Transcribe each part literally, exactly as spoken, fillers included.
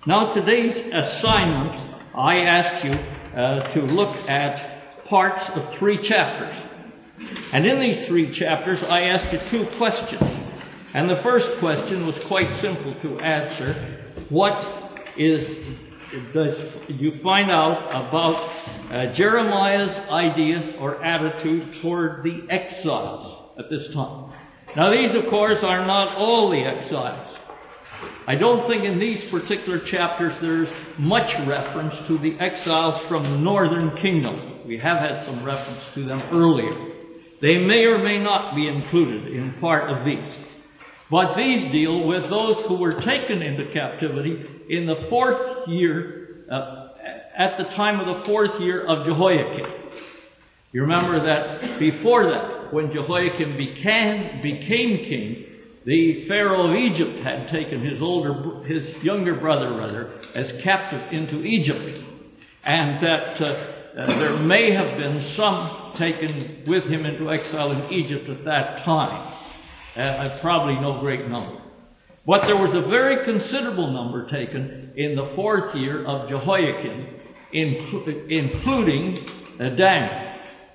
Now today's assignment, I asked you uh, to look at parts of three chapters. And in these three chapters, I asked you two questions. And the first question was quite simple to answer. What is, does you find out about uh, Jeremiah's idea or attitude toward the exiles at this time? Now these, of course, are not all the exiles. I don't think in these particular chapters there's much reference to the exiles from the northern kingdom. We have had some reference to them earlier. They may or may not be included in part of these. But these deal with those who were taken into captivity in the fourth year, uh, at the time of the fourth year of Jehoiakim. You remember that before that, when Jehoiakim became, became king, the Pharaoh of Egypt had taken his older, his younger brother rather, as captive into Egypt. And that uh, uh, there may have been some taken with him into exile in Egypt at that time. Uh, probably no great number. But there was a very considerable number taken in the fourth year of Jehoiakim, inclu- including uh, Daniel.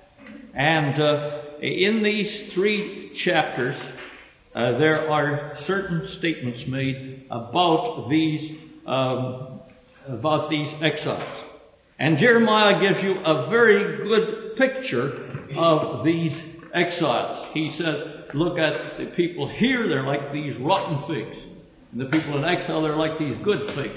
And uh, in these three chapters, uh, there are certain statements made about these um, about these exiles. And Jeremiah gives you a very good picture of these exiles. He says, look at the people here, they're like these rotten figs. And the people in exile, they're like these good figs.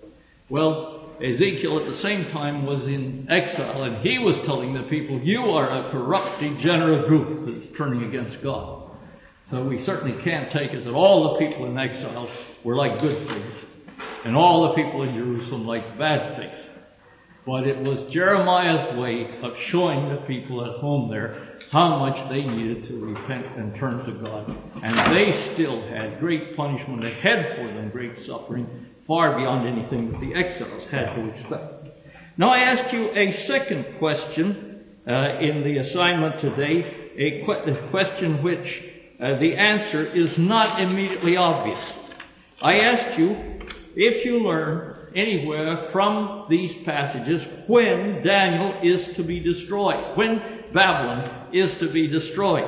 Well, Ezekiel at the same time was in exile, and he was telling the people, you are a corrupt, degenerate group that's turning against God. So we certainly can't take it that all the people in exile were like good figs, and all the people in Jerusalem like bad figs. But it was Jeremiah's way of showing the people at home there how much they needed to repent and turn to God. And they still had great punishment ahead for them, great suffering, far beyond anything that the exiles had to expect. Now I asked you a second question uh, in the assignment today, a, que- a question which uh, the answer is not immediately obvious. I asked you if you learn anywhere from these passages when Daniel is to be destroyed, when Babylon is to be destroyed.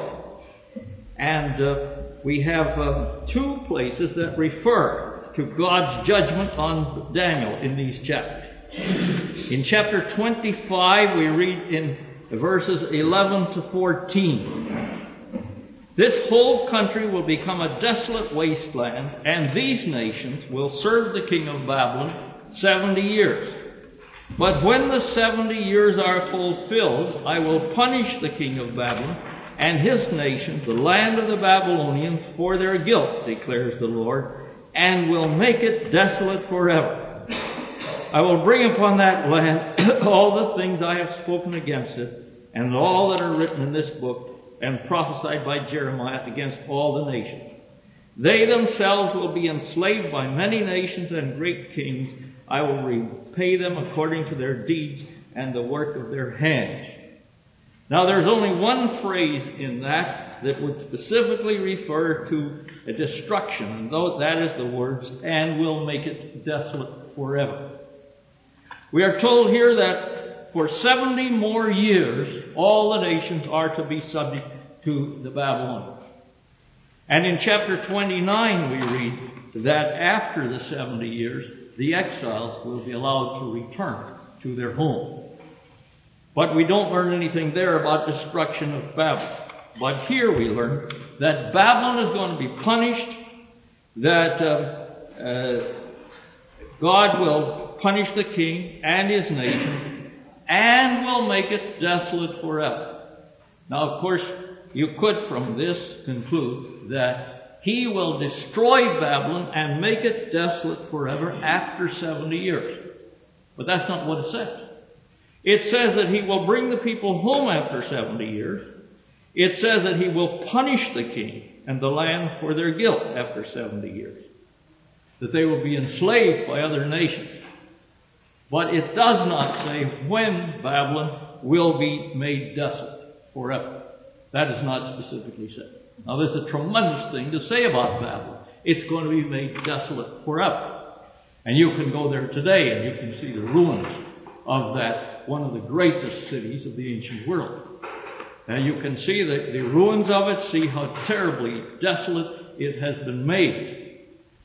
And uh, we have uh, two places that refer to God's judgment on Daniel in these chapters. In chapter twenty-five, we read in verses eleven to fourteen. This whole country will become a desolate wasteland, and these nations will serve the king of Babylon seventy years. But when the seventy years are fulfilled, I will punish the king of Babylon and his nation, the land of the Babylonians, for their guilt, declares the Lord, and will make it desolate forever. I will bring upon that land all the things I have spoken against it, and all that are written in this book, and prophesied by Jeremiah against all the nations. They themselves will be enslaved by many nations and great kings. I will repay them according to their deeds and the work of their hands. Now there's only one phrase in that that would specifically refer to a destruction, and though that is the words, and will make it desolate forever. We are told here that for seventy more years, all the nations are to be subject to the Babylonians. And in chapter twenty-nine we read that after the seventy years, the exiles will be allowed to return to their home. But we don't learn anything there about destruction of Babylon. But here we learn that Babylon is going to be punished, that uh, uh, God will punish the king and his nation, and will make it desolate forever. Now, of course, you could from this conclude that he will destroy Babylon and make it desolate forever after seventy years. But that's not what it says. It says that he will bring the people home after seventy years. It says that he will punish the king and the land for their guilt after seventy years. That they will be enslaved by other nations. But it does not say when Babylon will be made desolate forever. That is not specifically said. Now, this is a tremendous thing to say about Babylon. It's going to be made desolate forever. And you can go there today and you can see the ruins of that, one of the greatest cities of the ancient world. And you can see the, the ruins of it, see how terribly desolate it has been made.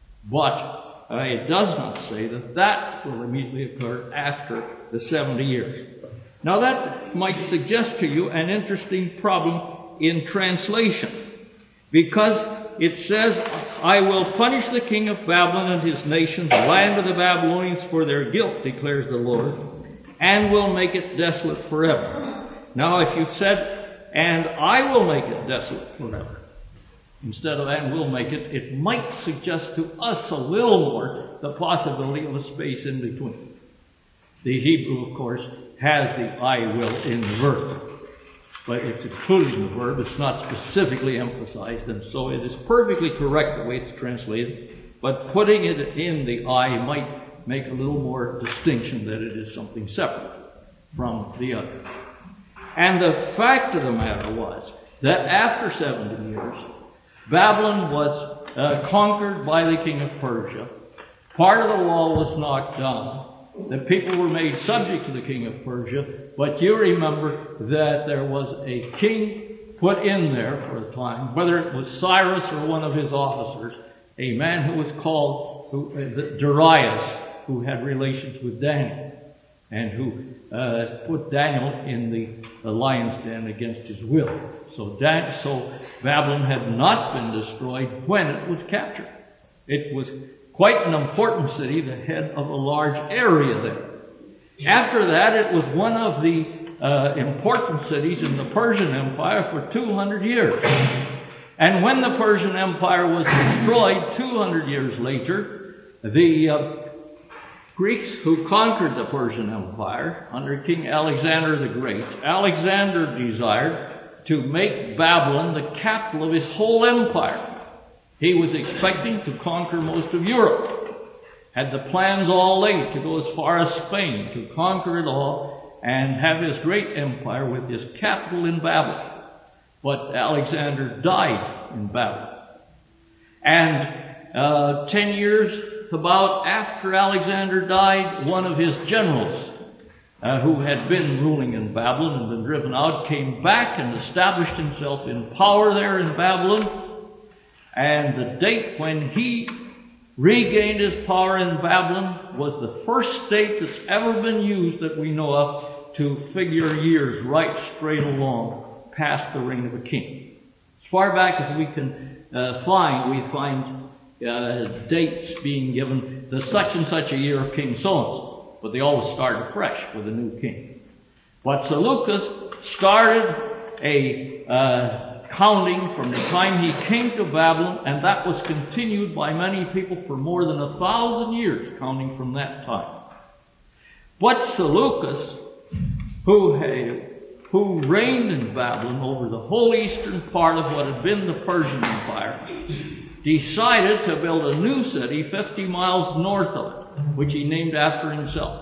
But uh, it does not say that that will immediately occur after the seventy years. Now that might suggest to you an interesting problem in translation, because it says, I will punish the king of Babylon and his nation, the land of the Babylonians, for their guilt, declares the Lord, and will make it desolate forever. Now if you said, and I will make it desolate forever, instead of and will make it, it might suggest to us a little more the possibility of a space in between. The Hebrew, of course, has the I will in the verb, but it's including the verb. It's not specifically emphasized, and so it is perfectly correct the way it's translated, but putting it in the I might make a little more distinction that it is something separate from the other. And the fact of the matter was that after seventy years, Babylon was uh, conquered by the king of Persia. Part of the wall was knocked down. The people were made subject to the king of Persia, but you remember that there was a king put in there for a time, whether it was Cyrus or one of his officers, a man who was called who, uh, Darius, who had relations with Daniel, and who uh, put Daniel in the, the lion's den against his will. So, Dan, so Babylon had not been destroyed when it was captured. It was quite an important city, the head of a large area there. After that, it was one of the uh, important cities in the Persian Empire for two hundred years. And when the Persian Empire was destroyed two hundred years later, the uh, Greeks who conquered the Persian Empire under King Alexander the Great, Alexander desired to make Babylon the capital of his whole empire. He was expecting to conquer most of Europe, had the plans all laid to go as far as Spain, to conquer it all, and have his great empire with his capital in Babylon. But Alexander died in Babylon. And uh, ten years about after Alexander died, one of his generals, Uh, who had been ruling in Babylon and been driven out, came back and established himself in power there in Babylon. And the date when he regained his power in Babylon was the first date that's ever been used that we know of to figure years right straight along past the reign of a king. As far back as we can uh, find, we find uh, dates being given, the such and such a year of King so-and-so. But they always start afresh with a new king. But Seleucus started a uh, counting from the time he came to Babylon, and that was continued by many people for more than a thousand years, counting from that time. But Seleucus, who had, who reigned in Babylon over the whole eastern part of what had been the Persian Empire, decided to build a new city fifty miles north of it, which he named after himself.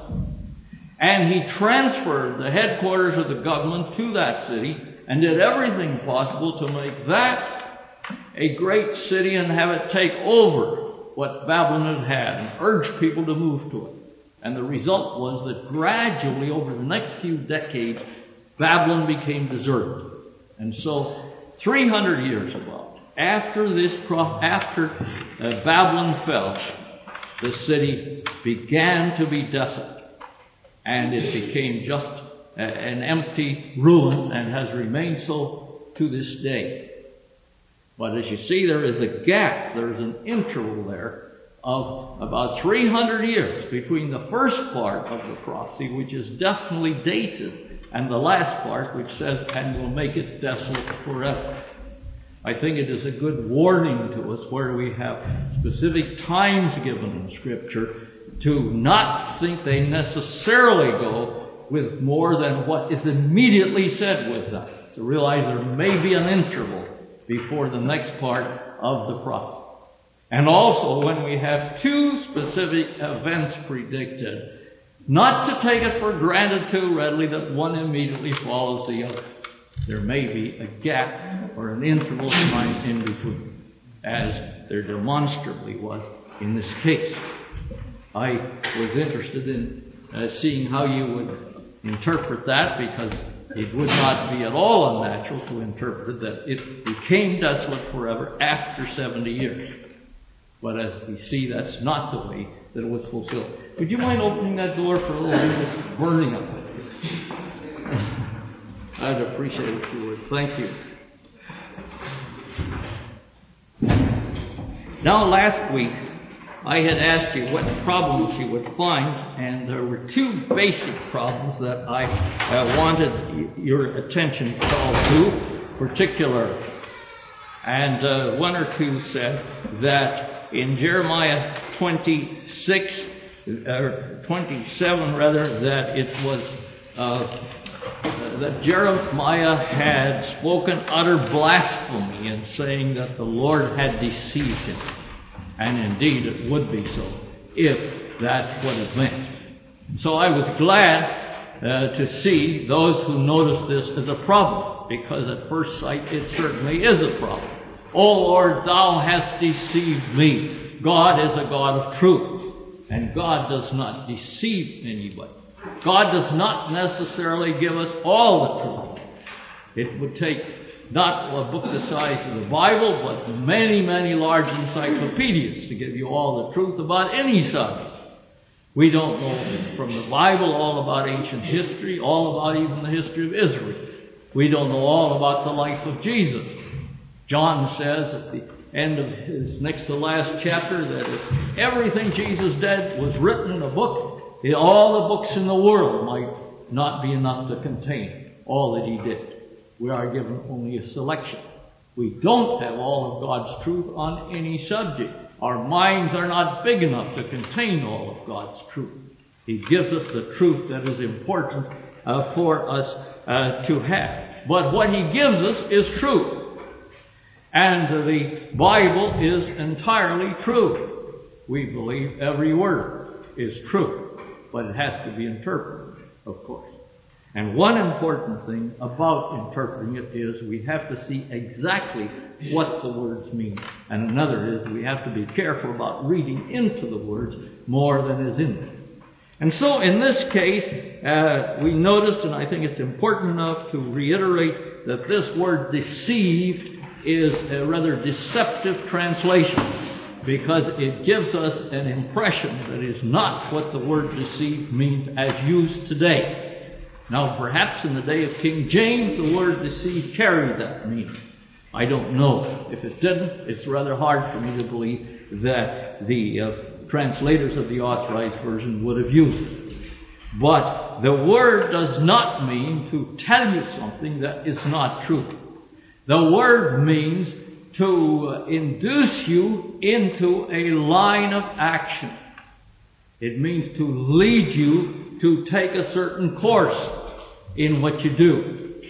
And he transferred the headquarters of the government to that city and did everything possible to make that a great city and have it take over what Babylon had had and urge people to move to it. And the result was that gradually over the next few decades, Babylon became deserted. And so three hundred years about after this, after uh, Babylon fell, the city began to be desolate, and it became just a, an empty ruin and has remained so to this day. But as you see, there is a gap, there is an interval there of about three hundred years between the first part of the prophecy, which is definitely dated, and the last part, which says, and will make it desolate forever. I think it is a good warning to us where we have specific times given in Scripture to not think they necessarily go with more than what is immediately said with them. To realize there may be an interval before the next part of the prophecy. And also when we have two specific events predicted, not to take it for granted too readily that one immediately follows the other. There may be a gap or an interval of time in between, as there demonstrably was in this case. I was interested in uh, seeing how you would interpret that, because it would not be at all unnatural to interpret that it became desolate forever after seventy years. But as we see, that's not the way that it was fulfilled. Would you mind opening that door for a little bit? It's burning up. I'd appreciate it if you would. Thank you. Now, last week, I had asked you what problems you would find, and there were two basic problems that I uh, wanted your attention called to, particularly. And uh, one or two said that in Jeremiah twenty-six, or twenty-seven rather, that it was uh, that Jeremiah had spoken utter blasphemy in saying that the Lord had deceived him. And indeed it would be so, if that's what it meant. So I was glad uh, to see those who noticed this as a problem, because at first sight it certainly is a problem. O Lord, thou hast deceived me. God is a God of truth, and God does not deceive anybody. God does not necessarily give us all the truth. It would take not a book the size of the Bible, but many, many large encyclopedias to give you all the truth about any subject. We don't know from the Bible all about ancient history, all about even the history of Israel. We don't know all about the life of Jesus. John says at the end of his next to last chapter that if everything Jesus did was written in a book, all the books in the world might not be enough to contain all that he did. We are given only a selection. We don't have all of God's truth on any subject. Our minds are not big enough to contain all of God's truth. He gives us the truth that is important uh, for us uh, to have. But what he gives us is truth. And the Bible is entirely true. We believe every word is true, but it has to be interpreted, of course. And one important thing about interpreting it is we have to see exactly what the words mean. And another is we have to be careful about reading into the words more than is in them. And so in this case, uh, we noticed, and I think it's important enough to reiterate, that this word deceived is a rather deceptive translation, because it gives us an impression that is not what the word deceived means as used today. Now, perhaps in the day of King James, the word deceive carried that meaning. I don't know. If it didn't, it's rather hard for me to believe that the uh, translators of the Authorized Version would have used it. But the word does not mean to tell you something that is not true. The word means to uh, induce you into a line of action. It means to lead you to take a certain course in what you do.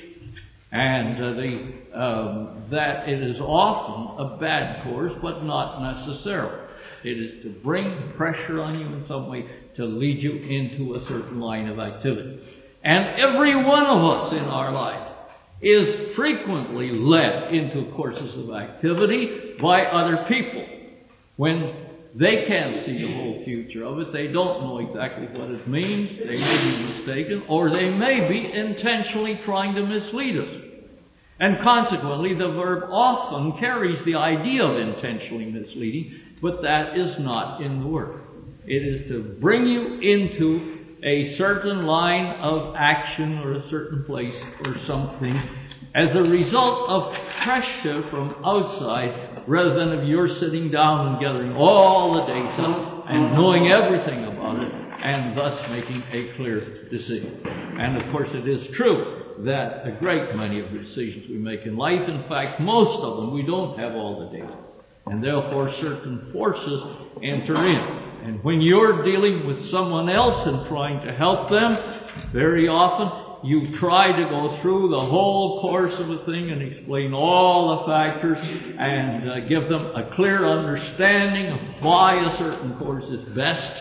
And uh, the, um, that it is often a bad course, but not necessarily. It is to bring pressure on you in some way to lead you into a certain line of activity. And every one of us in our life is frequently led into courses of activity by other people. When they can't see the whole future of it, they don't know exactly what it means, they may be mistaken, or they may be intentionally trying to mislead us. And consequently, the verb often carries the idea of intentionally misleading, but that is not in the word. It is to bring you into a certain line of action or a certain place or something as a result of pressure from outside, rather than of your sitting down and gathering all the data and knowing everything about it and thus making a clear decision. And of course it is true that a great many of the decisions we make in life, in fact most of them, we don't have all the data. And therefore certain forces enter in. And when you're dealing with someone else and trying to help them, very often you try to go through the whole course of a thing and explain all the factors and uh, give them a clear understanding of why a certain course is best.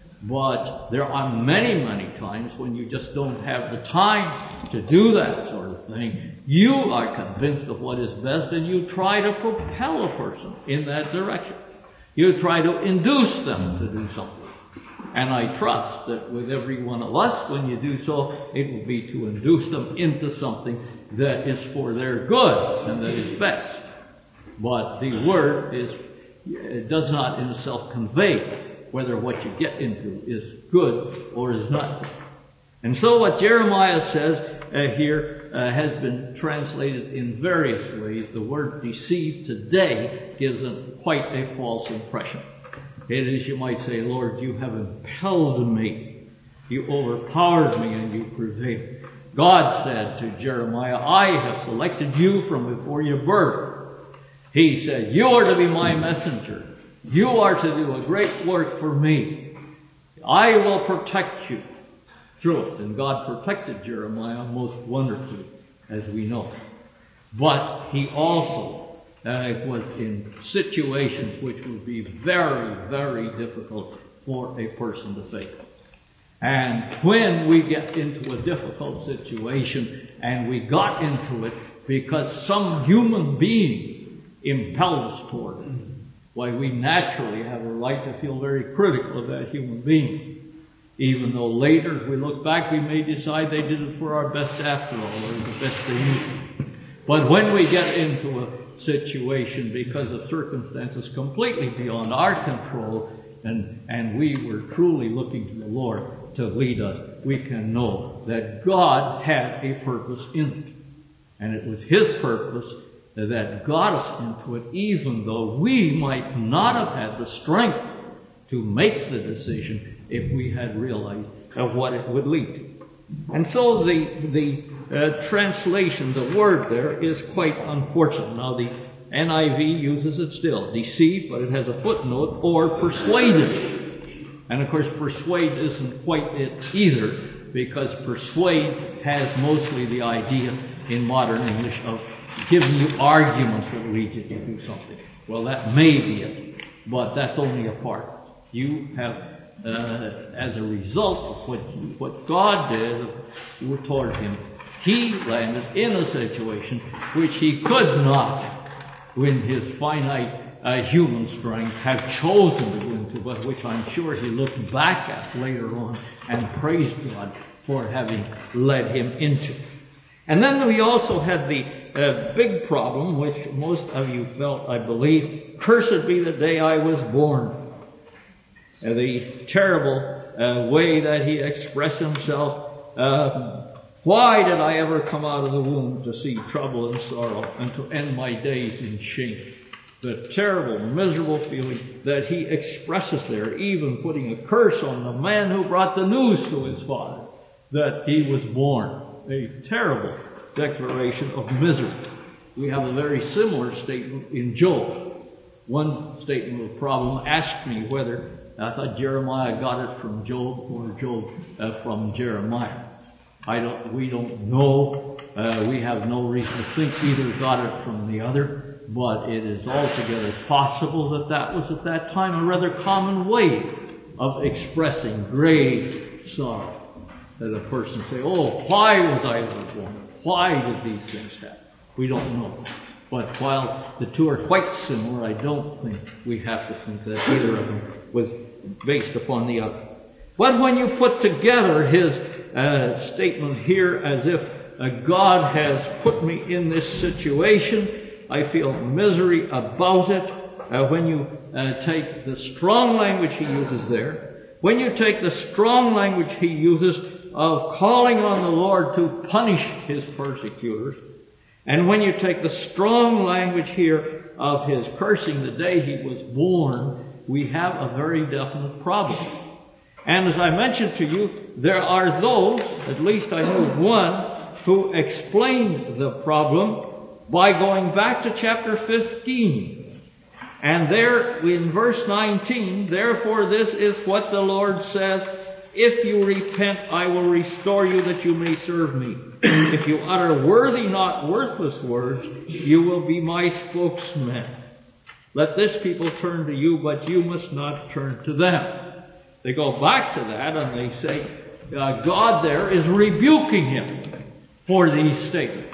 But there are many, many times when you just don't have the time to do that sort of thing. You are convinced of what is best and you try to propel a person in that direction. You try to induce them to do something. And I trust that with every one of us, when you do so, it will be to induce them into something that is for their good and that is best. But the Word is, it does not in itself convey whether what you get into is good or is not. And so what Jeremiah says uh, here uh, has been translated in various ways. The word deceive today gives a, quite a false impression. It is, you might say, Lord, you have impelled me. You overpowered me and you prevailed. God said to Jeremiah, I have selected you from before your birth. He said, you are to be my messenger. You are to do a great work for me. I will protect you through it. And God protected Jeremiah most wonderfully, as we know. But he also Uh, was in situations which would be very, very difficult for a person to face. And when we get into a difficult situation, and we got into it because some human being impelled us toward it, why, we naturally have a right to feel very critical of that human being. Even though later, if we look back, we may decide they did it for our best after all, or the best they knew. But when we get into a situation because of circumstances completely beyond our control, and, and we were truly looking to the Lord to lead us, we can know that God had a purpose in it. And it was His purpose that got us into it, even though we might not have had the strength to make the decision if we had realized of what it would lead to. And so the, the uh, translation, the word there, is quite unfortunate. Now the N I V uses it still, deceive, but it has a footnote, or persuaded. And of course persuade isn't quite it either, because persuade has mostly the idea in modern English of giving you arguments that lead you to do something. Well, that may be it, but that's only a part. You have Uh, as a result of what, what God did toward him, he landed in a situation which he could not, in his finite uh, human strength, have chosen to go into, but which I'm sure he looked back at later on and praised God for having led him into. And then we also had the uh, big problem, which most of you felt, I believe, cursed be the day I was born. Uh, the terrible uh, way that he expressed himself. Uh, why did I ever come out of the womb to see trouble and sorrow and to end my days in shame? The terrible, miserable feeling that he expresses there, even putting a curse on the man who brought the news to his father that he was born. A terrible declaration of misery. We have a very similar statement in Job. One statement of the problem asked me whether I thought Jeremiah got it from Job or Job uh, from Jeremiah. I don't, we don't know. Uh, we have no reason to think either got it from the other, but it is altogether possible that that was at that time a rather common way of expressing grave sorrow. That a person say, oh, why was I ever born? Why did these things happen? We don't know. But while the two are quite similar, I don't think we have to think that either of them was based upon the other. But when you put together his uh, statement here as if uh, God has put me in this situation, I feel misery about it. Uh, when you uh, take the strong language he uses there, when you take the strong language he uses of calling on the Lord to punish his persecutors, and when you take the strong language here of his cursing the day he was born, we have a very definite problem. And as I mentioned to you, there are those, at least I know one, who explained the problem by going back to chapter fifteen. And there in verse nineteen, therefore this is what the Lord says, if you repent, I will restore you that you may serve me. If you utter worthy, not worthless words, you will be my spokesman. Let this people turn to you, but you must not turn to them. They go back to that and they say, uh, God there is rebuking him for these statements.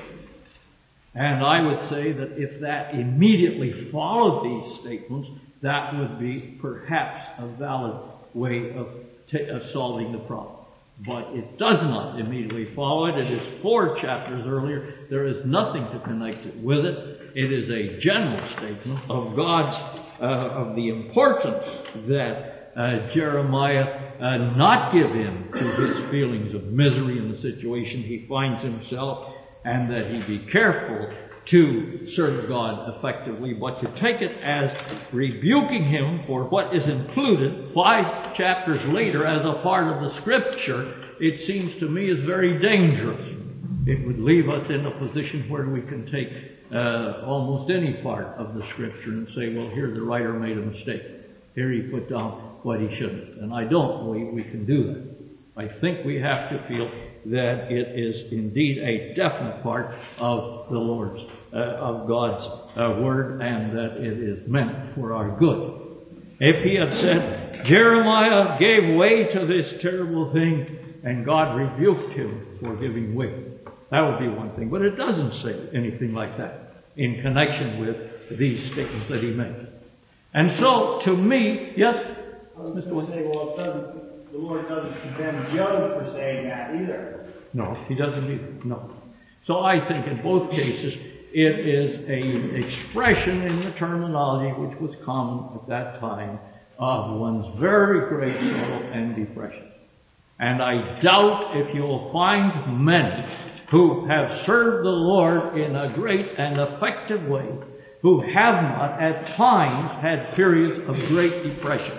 And I would say that if that immediately followed these statements, that would be perhaps a valid way of t- uh, solving the problem. But it does not immediately follow it. It is four chapters earlier. There is nothing to connect it with it. It is a general statement of God's, uh, of the importance that uh, Jeremiah uh, not give in to his feelings of misery in the situation he finds himself, and that he be careful to serve God effectively, but to take it as rebuking him for what is included five chapters later as a part of the Scripture, it seems to me is very dangerous. It would leave us in a position where we can take uh, almost any part of the Scripture and say, well, here the writer made a mistake. Here he put down what he shouldn't. And I don't believe we can do that. I think we have to feel that it is indeed a definite part of the Lord's, uh, of God's uh, Word, and that it is meant for our good. If he had said, Jeremiah gave way to this terrible thing, and God rebuked him for giving way, that would be one thing. But it doesn't say anything like that in connection with these statements that he made. And so, to me, yes, I was Mister going to say, well, it doesn't, the Lord doesn't condemn Job for saying that either. No, he doesn't either. No. So I think in both cases it is an expression in the terminology which was common at that time of one's very great sorrow and depression. And I doubt if you'll find many who have served the Lord in a great and effective way who have not at times had periods of great depression.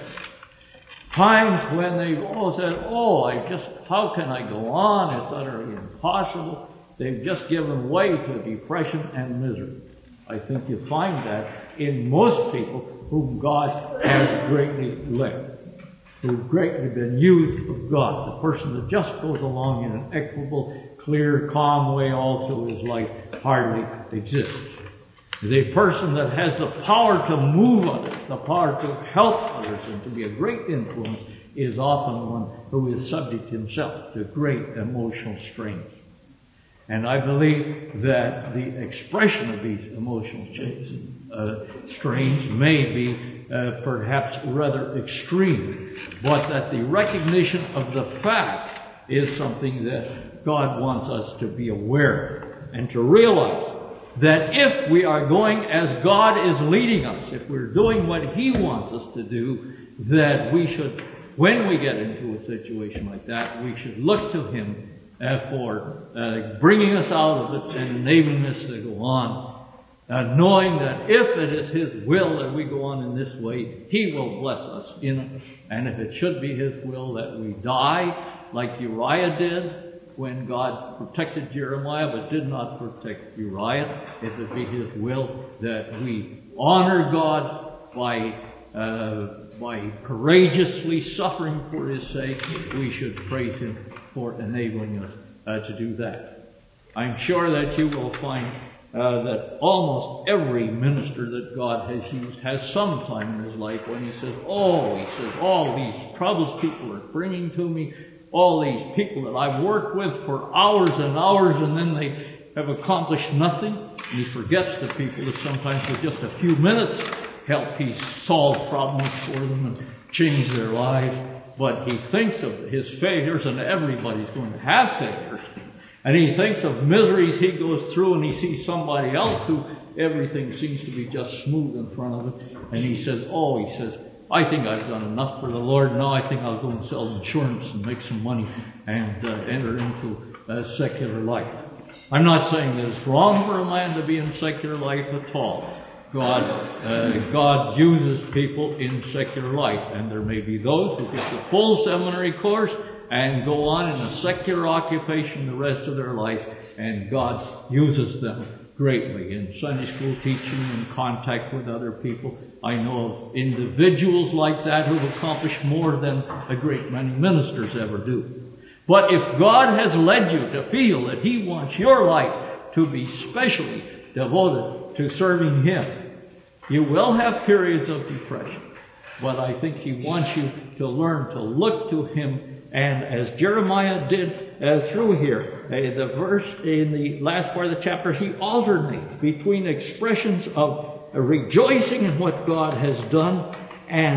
Times when they've all said, oh, I just, how can I go on? It's utterly impossible. They've just given way to depression and misery. I think you find that in most people whom God has greatly led, who've greatly been used of God. The person that just goes along in an equable, clear, calm way all through his life hardly exists. The person that has the power to move others, the power to help others, and to be a great influence is often one who is subject himself to great emotional strains. And I believe that the expression of these emotional chains, uh, strains may be uh, perhaps rather extreme, but that the recognition of the fact is something that God wants us to be aware of and to realize that if we are going as God is leading us, if we're doing what He wants us to do, that we should, when we get into a situation like that, we should look to Him uh, for uh, bringing us out of it and enabling us to go on, uh, knowing that if it is His will that we go on in this way, He will bless us in it. And if it should be His will that we die, like Uriah did, when God protected Jeremiah but did not protect Uriah, if it be His will that we honor God by uh, by courageously suffering for His sake, we should praise Him for enabling us uh, to do that. I'm sure that you will find uh, that almost every minister that God has used has some time in his life when he says, oh, he says, all these troubles people are bringing to me, all these people that I've worked with for hours and hours, and then they have accomplished nothing. And he forgets the people that sometimes with just a few minutes help he solve problems for them and change their lives. But he thinks of his failures, and everybody's going to have failures. And he thinks of miseries he goes through, and he sees somebody else who everything seems to be just smooth in front of it. And he says, oh, he says, I think I've done enough for the Lord. Now I think I'll go and sell insurance and make some money and uh, enter into uh, secular life. I'm not saying that it's wrong for a man to be in secular life at all. God, uh, God uses people in secular life, and there may be those who get the full seminary course and go on in a secular occupation the rest of their life, and God uses them greatly in Sunday school teaching and contact with other people. I know of individuals like that who've accomplished more than a great many ministers ever do. But if God has led you to feel that He wants your life to be specially devoted to serving Him, you will have periods of depression. But I think He wants you to learn to look to Him, and as Jeremiah did uh, through here, uh, the verse in the last part of the chapter, he alternates between expressions of rejoicing in what God has done and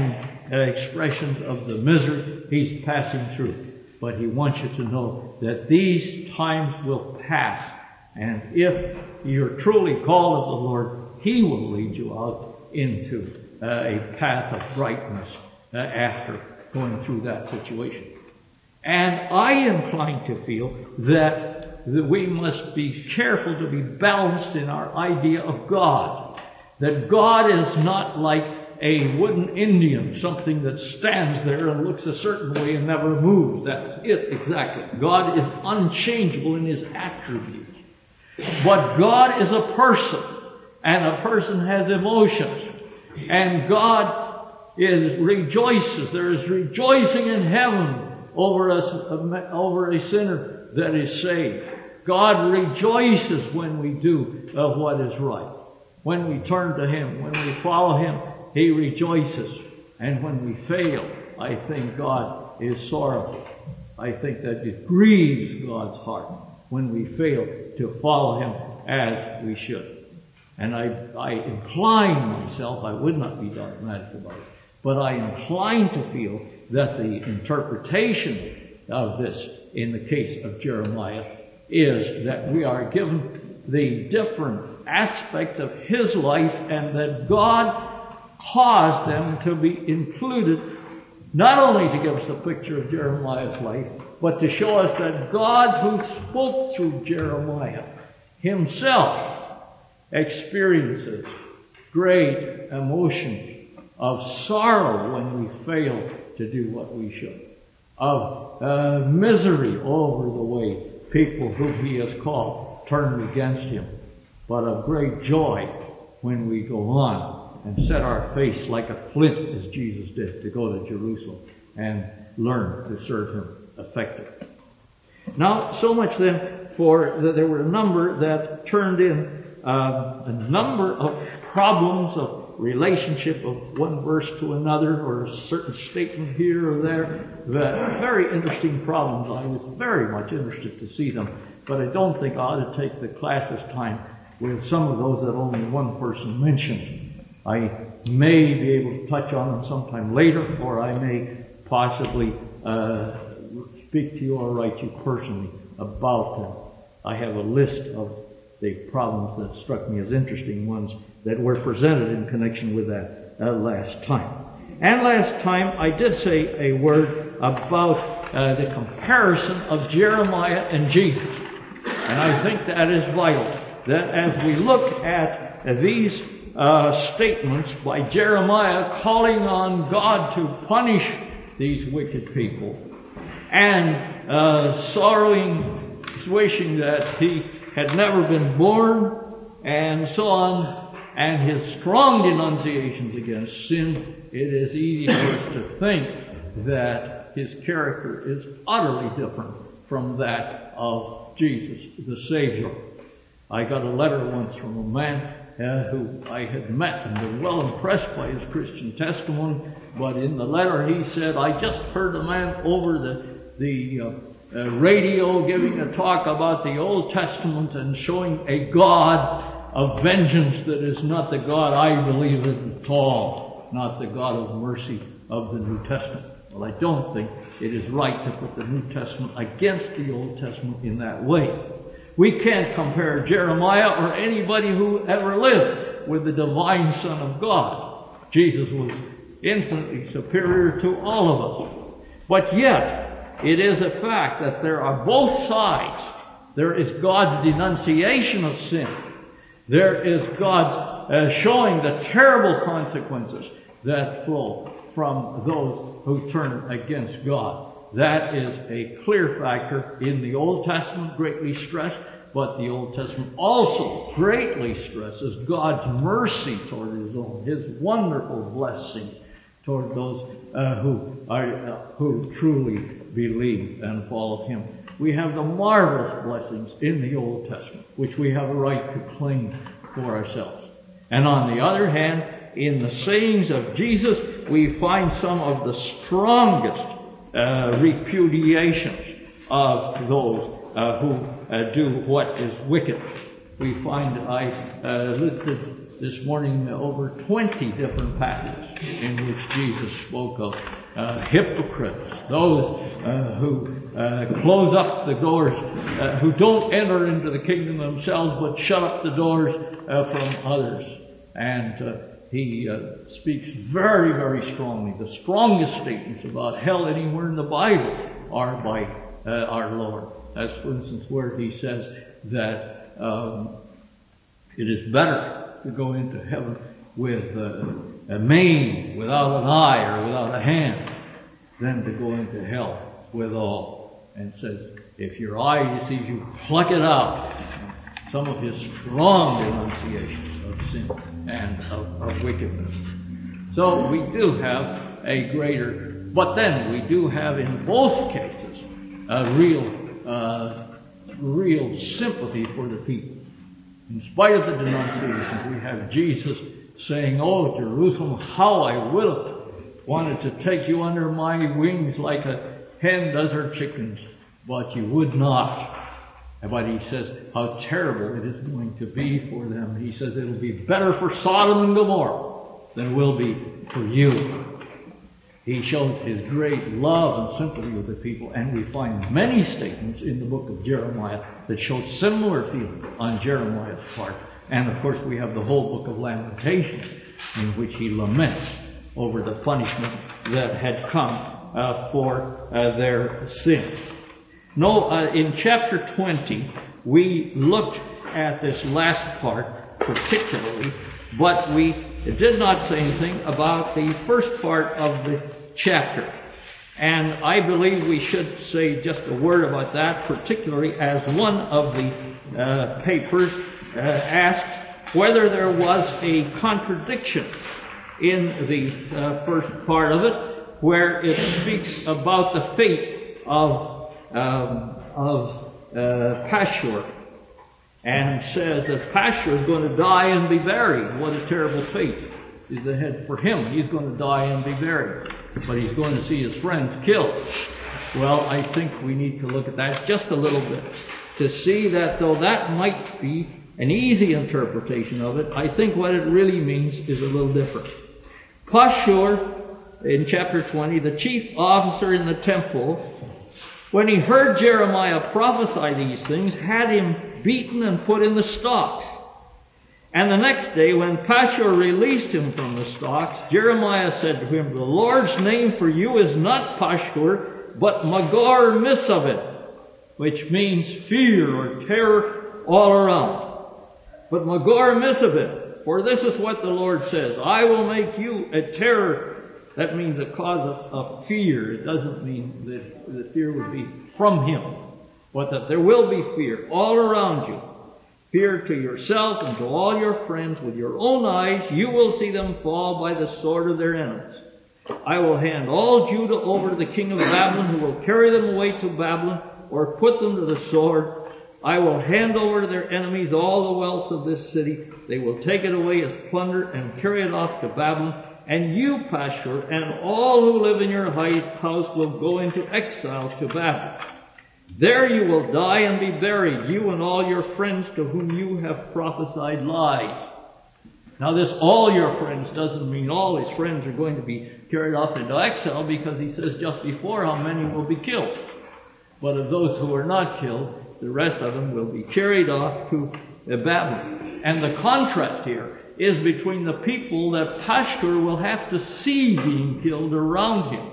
uh, expressions of the misery he's passing through. But he wants you to know that these times will pass. And if you're truly called of the Lord, he will lead you out into uh, a path of brightness uh, after going through that situation. And I incline to feel that, that we must be careful to be balanced in our idea of God. That God is not like a wooden Indian, something that stands there and looks a certain way and never moves. That's it exactly. God is unchangeable in his attributes. But God is a person, and a person has emotions. And God is rejoices. There is rejoicing in heaven over us, over a sinner that is saved. God rejoices when we do uh, what is right. When we turn to him, when we follow him, he rejoices. And when we fail, I think God is sorrowful. I think that it grieves God's heart when we fail to follow him as we should. And I, I incline myself, I would not be dogmatic about it, but I incline to feel that the interpretation of this in the case of Jeremiah is that we are given the different aspects of his life, and that God caused them to be included, not only to give us a picture of Jeremiah's life, but to show us that God, who spoke through Jeremiah himself, experiences great emotions of sorrow when we fail to do what we should, of uh, misery over the way people whom he has called turn against him, but of great joy when we go on and set our face like a flint, as Jesus did, to go to Jerusalem and learn to serve him effectively. Now, so much then for that there were a number that turned in uh, a number of problems of relationship of one verse to another, or a certain statement here or there. That very interesting problems. I was very much interested to see them, but I don't think I ought to take the class's time with some of those that only one person mentioned. I may be able to touch on them sometime later, or I may possibly uh, speak to you or write you personally about them. I have a list of the problems that struck me as interesting ones that were presented in connection with that uh, last time. And last time I did say a word about uh, the comparison of Jeremiah and Jesus. And I think that is vital, that as we look at uh, these uh, statements by Jeremiah calling on God to punish these wicked people, and uh, sorrowing, wishing that he had never been born, and so on, and his strong denunciations against sin, it is easy for us to think that his character is utterly different from that of Jesus, the Savior. I got a letter once from a man uh, who I had met and was well impressed by his Christian testimony, but in the letter he said, I just heard a man over the, the uh, Uh, radio giving a talk about the Old Testament and showing a God of vengeance that is not the God I believe in at all, not the God of mercy of the New Testament. Well, I don't think it is right to put the New Testament against the Old Testament in that way. We can't compare Jeremiah or anybody who ever lived with the divine Son of God. Jesus was infinitely superior to all of us. But yet, it is a fact that there are both sides. There is God's denunciation of sin. There is God's uh, showing the terrible consequences that flow from those who turn against God. That is a clear factor in the Old Testament, greatly stressed, but the Old Testament also greatly stresses God's mercy toward his own, his wonderful blessing toward those uh, who are uh, who truly believe and follow him. We have the marvelous blessings in the Old Testament, which we have a right to claim for ourselves. And on the other hand, in the sayings of Jesus, we find some of the strongest uh, repudiations of those uh, who uh, do what is wicked. We find, I uh, listed this morning over twenty different passages in which Jesus spoke of uh, hypocrites, those uh, who uh, close up the doors, uh, who don't enter into the kingdom themselves, but shut up the doors uh, from others. And uh, he uh, speaks very, very strongly. The strongest statements about hell anywhere in the Bible are by uh, our Lord. As, for instance, where he says that um, it is better to go into heaven with uh, a maimed, without an eye or without a hand, than to go into hell with all. And says, if your eye deceives you, pluck it out. Some of his strong denunciations of sin and of, of wickedness. So we do have a greater, but then we do have in both cases a real, uh, real sympathy for the people. In spite of the denunciations, we have Jesus saying, "Oh, Jerusalem, how I would have wanted to take you under my wings like a hen does her chickens, but you would not." But he says how terrible it is going to be for them. He says it'll be better for Sodom and Gomorrah than it will be for you. He shows his great love and sympathy with the people, and we find many statements in the book of Jeremiah that show similar feelings on Jeremiah's part. And of course we have the whole book of Lamentations in which he laments over the punishment that had come uh, for uh, their sin. No, uh, in chapter twenty, we looked at this last part particularly, but we did not say anything about the first part of the chapter. And I believe we should say just a word about that, particularly as one of the uh, papers uh, asked whether there was a contradiction in the uh, first part of it, where it speaks about the fate of Um, of uh, Pashur, and says that Pashur is going to die and be buried. What a terrible fate is ahead for him. He's going to die and be buried, but he's going to see his friends killed. Well, I think we need to look at that just a little bit to see that though that might be an easy interpretation of it, I think what it really means is a little different. Pashur, in chapter twenty, the chief officer in the temple, when he heard Jeremiah prophesy these things, had him beaten and put in the stocks. And the next day, when Pashur released him from the stocks, Jeremiah said to him, "The Lord's name for you is not Pashur, but Magor Missavit," which means fear or terror all around. But Magor Missavit, for this is what the Lord says, "I will make you a terror." That means a cause of, of fear. It doesn't mean that the fear would be from him, but that there will be fear all around you. Fear to yourself and to all your friends. With your own eyes you will see them fall by the sword of their enemies. I will hand all Judah over to the king of Babylon, who will carry them away to Babylon or put them to the sword. I will hand over to their enemies all the wealth of this city. They will take it away as plunder and carry it off to Babylon. And you, Pashur, and all who live in your house will go into exile to Babylon. There you will die and be buried, you and all your friends to whom you have prophesied lies. Now this all your friends doesn't mean all his friends are going to be carried off into exile, because he says just before how many will be killed. But of those who are not killed, the rest of them will be carried off to Babylon. And the contrast here is between the people that Pashur will have to see being killed around him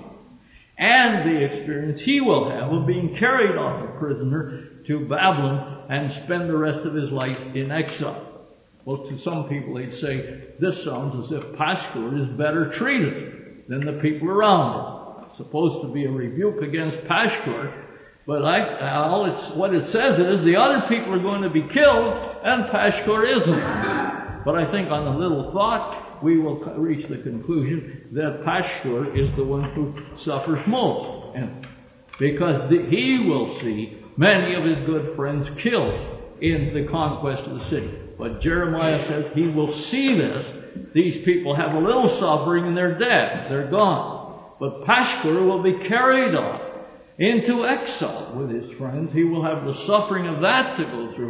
and the experience he will have of being carried off a prisoner to Babylon and spend the rest of his life in exile. Well, to some people they'd say, this sounds as if Pashur is better treated than the people around him. It's supposed to be a rebuke against Pashur, but I, all it's, what it says is the other people are going to be killed and Pashur isn't. But I think on a little thought, we will reach the conclusion that Pashur is the one who suffers most. And because the, he will see many of his good friends killed in the conquest of the city. But Jeremiah says he will see this. These people have a little suffering and they're dead. They're gone. But Pashur will be carried off into exile with his friends. He will have the suffering of that to go through,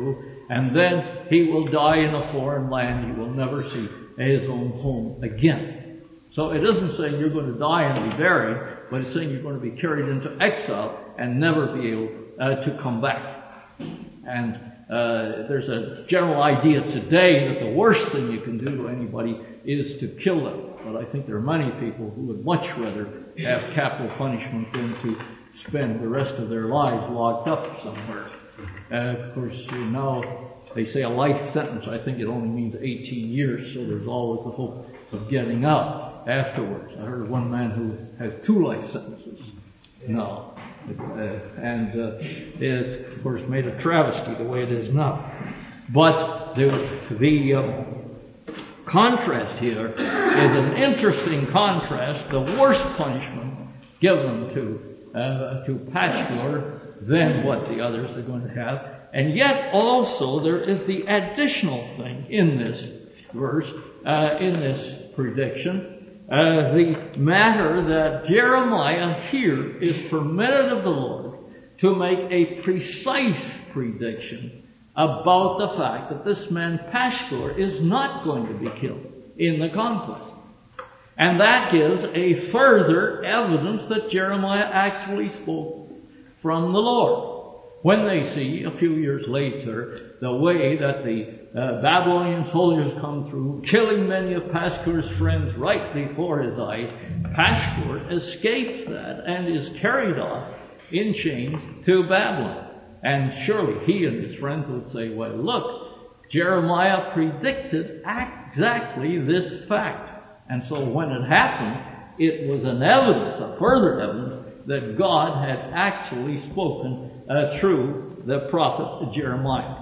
and then he will die in a foreign land. He will never see his own home again. So it isn't saying you're going to die and be buried, but it's saying you're going to be carried into exile and never be able uh, to come back. And uh, there's a general idea today that the worst thing you can do to anybody is to kill them. But I think there are many people who would much rather have capital punishment than to spend the rest of their lives locked up somewhere. Uh, of course, you know, they say a life sentence. I think it only means eighteen years, so there's always the hope of getting out afterwards. I heard of one man who has two life sentences now. Uh, and uh, it's, of course, made a travesty the way it is now. But the, the uh, contrast here is an interesting contrast. The worst punishment given to uh, to Pashur than what the others are going to have. And yet also there is the additional thing in this verse, uh, in this prediction. Uh, the matter that Jeremiah here is permitted of the Lord to make a precise prediction about the fact that this man Pashur is not going to be killed in the conquest. And that gives a further evidence that Jeremiah actually spoke from the Lord. When they see, a few years later, the way that the uh, Babylonian soldiers come through, killing many of Pashur's friends right before his eyes, Pashur escapes that and is carried off in chains to Babylon. And surely he and his friends would say, well, look, Jeremiah predicted exactly this fact. And so when it happened, it was an evidence, a further evidence, that God had actually spoken uh, through the prophet Jeremiah.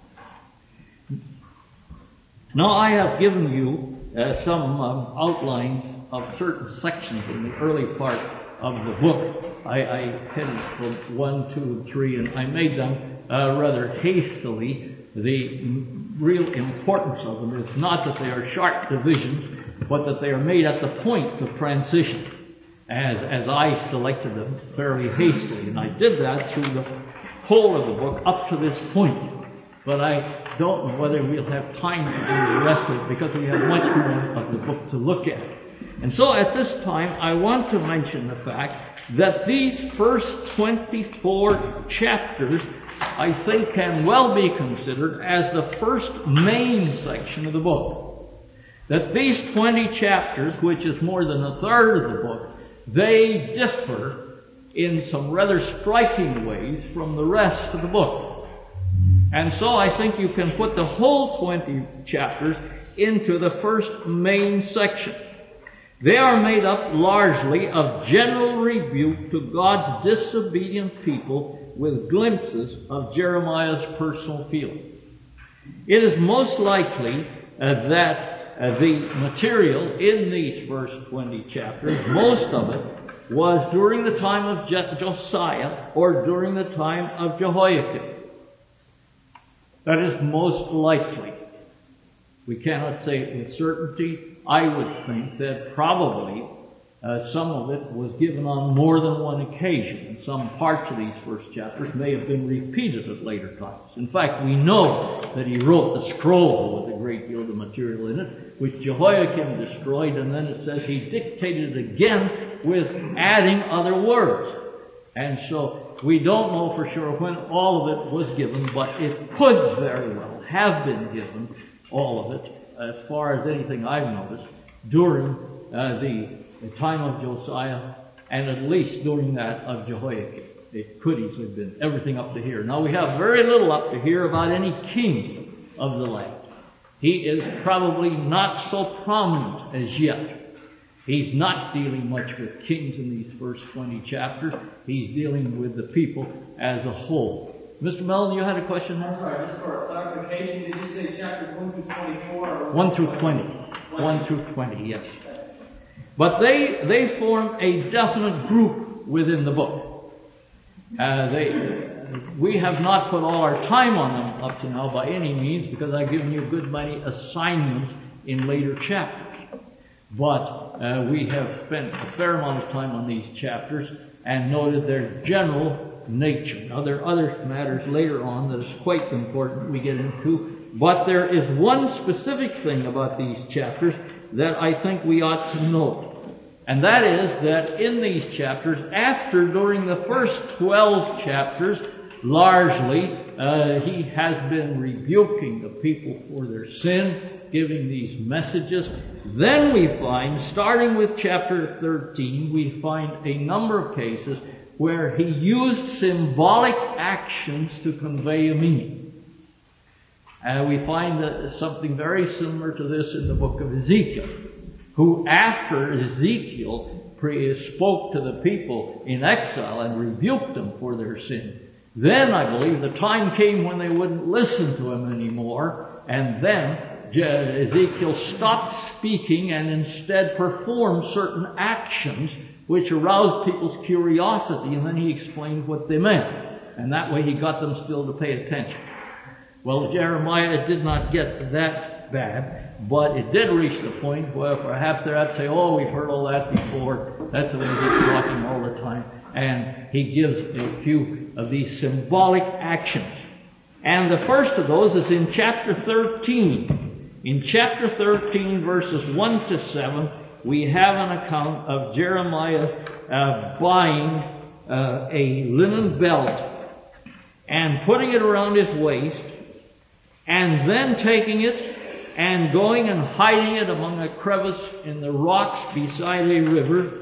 Now I have given you uh, some um, outlines of certain sections in the early part of the book. I, I headed from one, two, and three, and I made them uh, rather hastily. The m- real importance of them is not that they are sharp divisions, but that they are made at the points of transition, as as I selected them fairly hastily. And I did that through the whole of the book up to this point. But I don't know whether we'll have time to do the rest of it because we have much more of the book to look at. And so at this time, I want to mention the fact that these first twenty-four chapters, I think, can well be considered as the first main section of the book. That these twenty chapters, which is more than a third of the book, they differ in some rather striking ways from the rest of the book. And so I think you can put the whole twenty chapters into the first main section. They are made up largely of general rebuke to God's disobedient people with glimpses of Jeremiah's personal feelings. It is most likely uh, that uh, the material in these first twenty chapters, most of it, was during the time of Je- Josiah or during the time of Jehoiakim. That is most likely. We cannot say it with certainty. I would think that probably uh, some of it was given on more than one occasion. Some parts of these first chapters may have been repeated at later times. In fact, we know that he wrote the scroll with a great deal of material in it, which Jehoiakim destroyed, and then it says he dictated it again with adding other words. And so we don't know for sure when all of it was given, but it could very well have been given, all of it, as far as anything I've noticed, during uh, the, the time of Josiah, and at least during that of Jehoiakim. It could easily have been everything up to here. Now we have very little up to here about any king of the land. He is probably not so prominent as yet. He's not dealing much with kings in these first twenty chapters. He's dealing with the people as a whole. Mister Mellon, you had a question? I'm sorry, just for clarification, did you say chapters one through twenty-four? Or one through twenty. one through twenty, yes. But they they form a definite group within the book. Uh, they we have not put all our time on them up to now by any means, because I've given you a good many assignments in later chapters. But uh, we have spent a fair amount of time on these chapters and noted their general nature. Now there are other matters later on that is quite important we get into, but there is one specific thing about these chapters that I think we ought to note. And that is that in these chapters, after during the first twelve chapters, largely, uh, he has been rebuking the people for their sin, giving these messages. Then we find, starting with chapter thirteen, we find a number of cases where he used symbolic actions to convey a meaning. And uh, we find uh, something very similar to this in the book of Ezekiel, who after Ezekiel pre- spoke to the people in exile and rebuked them for their sin, then I believe the time came when they wouldn't listen to him anymore, and then Ezekiel stopped speaking and instead performed certain actions which aroused people's curiosity, and then he explained what they meant. And that way he got them still to pay attention. Well, Jeremiah did not get that bad, but it did reach the point where perhaps they'd say, oh, we've heard all that before. That's the way he's talking all the time. And he gives a few of these symbolic actions. And the first of those is in chapter thirteen. In chapter thirteen, verses one to seven, we have an account of Jeremiah uh, buying uh, a linen belt and putting it around his waist, and then taking it and going and hiding it among a crevice in the rocks beside a river,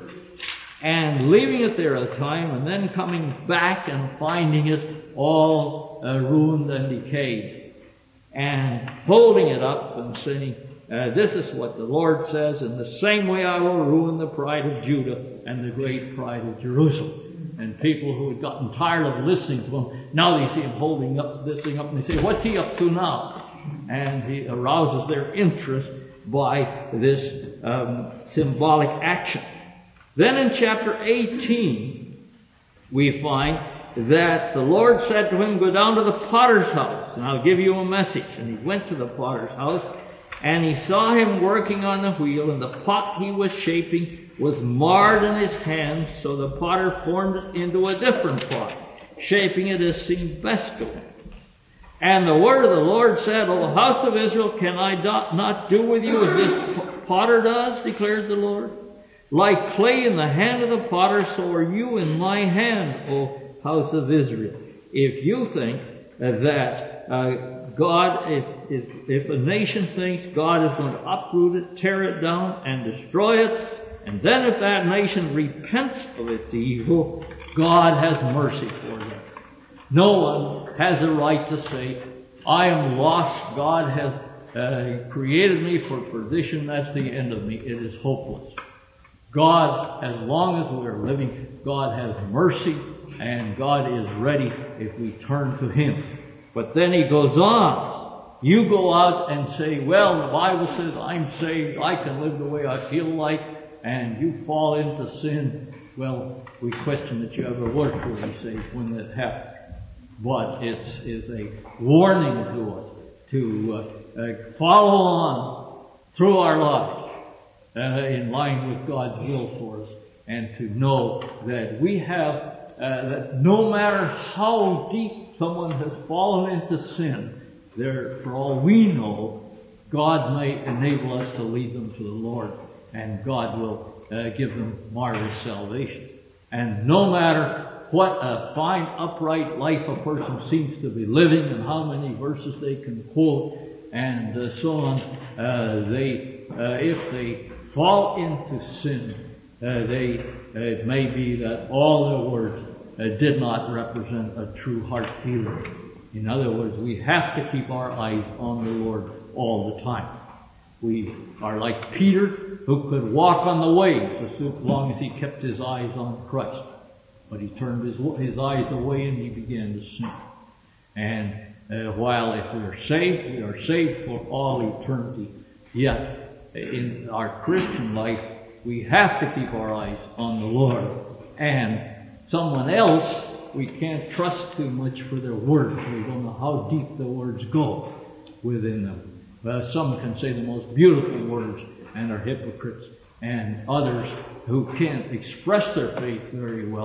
and leaving it there a time, and then coming back and finding it all uh, ruined and decayed, and holding it up and saying, uh, this is what the Lord says, in the same way I will ruin the pride of Judah and the great pride of Jerusalem. And people who had gotten tired of listening to him, now they see him holding up this thing up, and they say, what's he up to now? And he arouses their interest by this um, symbolic action. Then in chapter eighteen, we find that the Lord said to him, go down to the potter's house, and I'll give you a message. And he went to the potter's house, and he saw him working on the wheel, and the pot he was shaping was marred in his hands, so the potter formed it into a different pot, shaping it as seemed best to him. And the word of the Lord said, O house of Israel, can I do, not do with you as this potter does, declares the Lord? Like clay in the hand of the potter, so are you in my hand, O house of Israel. If you think that uh, God, if, if, if a nation thinks God is going to uproot it, tear it down, and destroy it, and then if that nation repents of its evil, God has mercy for them. No one has a right to say, I am lost, God has uh, created me for perdition, that's the end of me. It is hopeless. God, as long as we are living, God has mercy, and God is ready if we turn to Him. But then He goes on. You go out and say, well, the Bible says I'm saved, I can live the way I feel like, and you fall into sin. Well, we question that you ever were truly saved when that happened. But it's, it's a warning to us to uh, uh, follow on through our lives uh, in line with God's will for us, and to know that we have, uh, that no matter how deep someone has fallen into sin, there, for all we know, God may enable us to lead them to the Lord, and God will uh, give them marvelous salvation. And no matter what a fine, upright life a person seems to be living, and how many verses they can quote, and uh, so on, uh, they, uh, if they fall into sin, uh, they, uh, it may be that all their words uh, did not represent a true heart feeling. In other words, we have to keep our eyes on the Lord all the time. We are like Peter, who could walk on the waves as long as he kept his eyes on Christ. But he turned his, his eyes away and he began to sink. And uh, while if we are saved, we are saved for all eternity. Yet, in our Christian life, we have to keep our eyes on the Lord. And someone else, we can't trust too much for their words. We don't know how deep the words go within them. Uh, some can say the most beautiful words and are hypocrites, and others who can't express their faith very well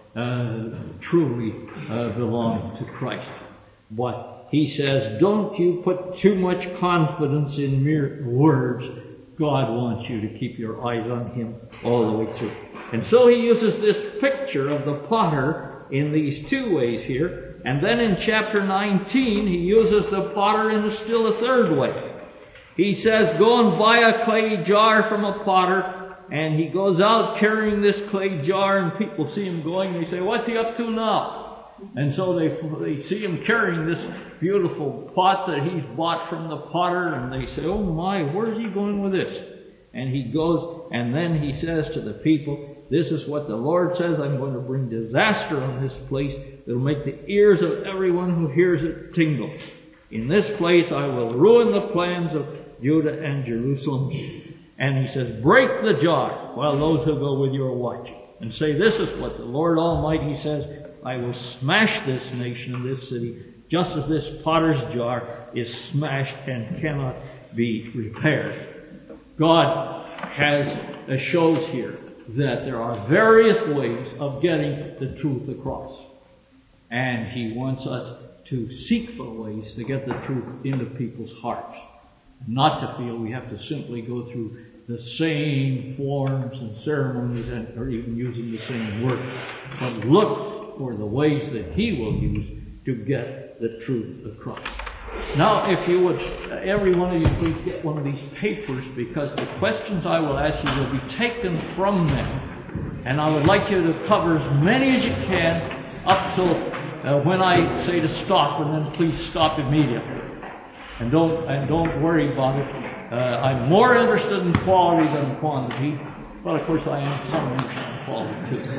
uh, truly uh, belong to Christ. But he says, don't you put too much confidence in mere words. God wants you to keep your eyes on him all the way through. And so he uses this picture of the potter in these two ways here. And then in chapter nineteen, he uses the potter in still a third way. He says, go and buy a clay jar from a potter. And he goes out carrying this clay jar, and people see him going, and they say, what's he up to now? And so they they see him carrying this beautiful pot that he's bought from the potter, and they say, oh my, where's he going with this? And he goes, and then he says to the people, this is what the Lord says, I'm going to bring disaster on this place that'll make the ears of everyone who hears it tingle. In this place I will ruin the plans of Judah and Jerusalem. And he says, break the jar while those who go with you are watching. And say, this is what the Lord Almighty says, I will smash this nation and this city, just as this potter's jar is smashed and cannot be repaired. God has uh, shows here that there are various ways of getting the truth across. And he wants us to seek for ways to get the truth into people's hearts. Not to feel we have to simply go through the same forms and ceremonies and, or even using the same words. But look for the ways that he will use to get the truth across. Now, if you would, uh, every one of you please get one of these papers, because the questions I will ask you will be taken from them. And I would like you to cover as many as you can up till uh, when I say to stop, and then please stop immediately. And don't, and don't worry about it. Uh, I'm more interested in quality than quantity, but of course I am some interested in quality too.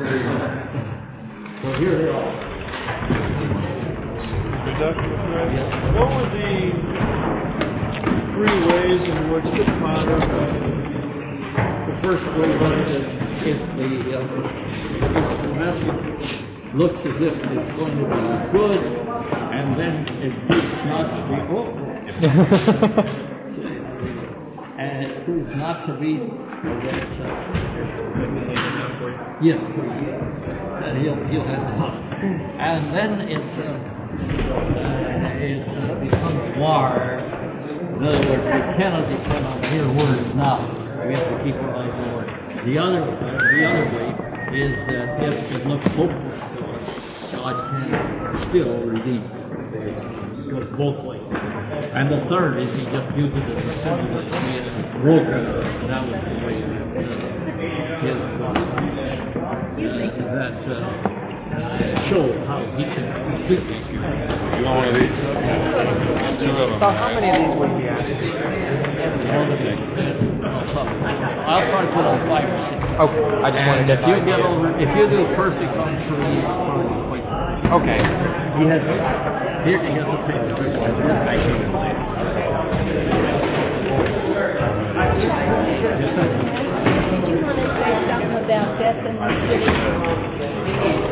So here they are. Yes. What were the three ways in which the potter, uh, the first way was that if the, uh, the message looks as if it's going to be good, and then it proves not to be, oh, and it proves not to be, that, uh, yeah, uh, he'll, he'll have the help. And then it, uh, uh, it uh, becomes war. In other words, we cannot depend on mere words now. We have to keep our eyes on the Lord. The other, uh, the other way is that if it looks hopeless to us, God can still redeem. It goes both ways. And the third is he just uses it as a symbol that he is broken. That was the way that his uh, that uh, show how he can completely cure. You want one of these? So how many of these would you ask? I'll try to put on five or six. Okay, I just wanted to if you get over, if you do perfect on three, it's probably quite fine. Okay. He has, here he has a picture. I see it later. Did you want to say something about death in the city?